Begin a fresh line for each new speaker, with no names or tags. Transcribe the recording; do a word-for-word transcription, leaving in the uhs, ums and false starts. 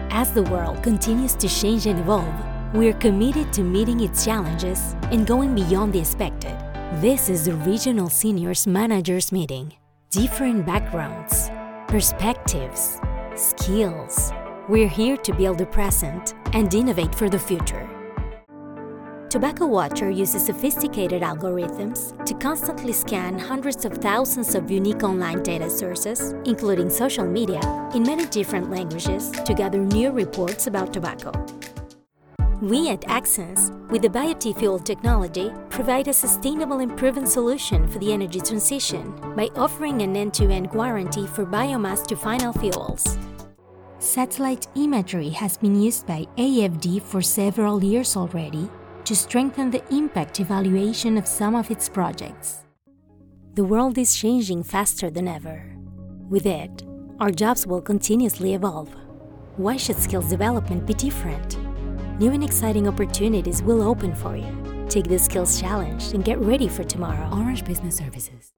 As the world continues to change and evolve, we're committed to meeting its challenges and going beyond the expected. This is the Regional Seniors Managers Meeting. Different backgrounds, perspectives, skills. We're here to build the present and innovate for the future. Tobacco Watcher uses sophisticated algorithms to constantly scan hundreds of thousands of unique online data sources, including social media, in many different languages to gather new reports about tobacco. We at Axens, with the BioT-Fuel technology, provide a sustainable and proven solution for the energy transition by offering an end-to-end warranty for biomass to final fuels. Satellite imagery has been used by A F D for several years already to strengthen the impact evaluation of some of its projects. The world is changing faster than ever. With it, our jobs will continuously evolve. Why should skills development be different? New and exciting opportunities will open for you. Take the skills challenge and get ready for tomorrow. Orange Business Services.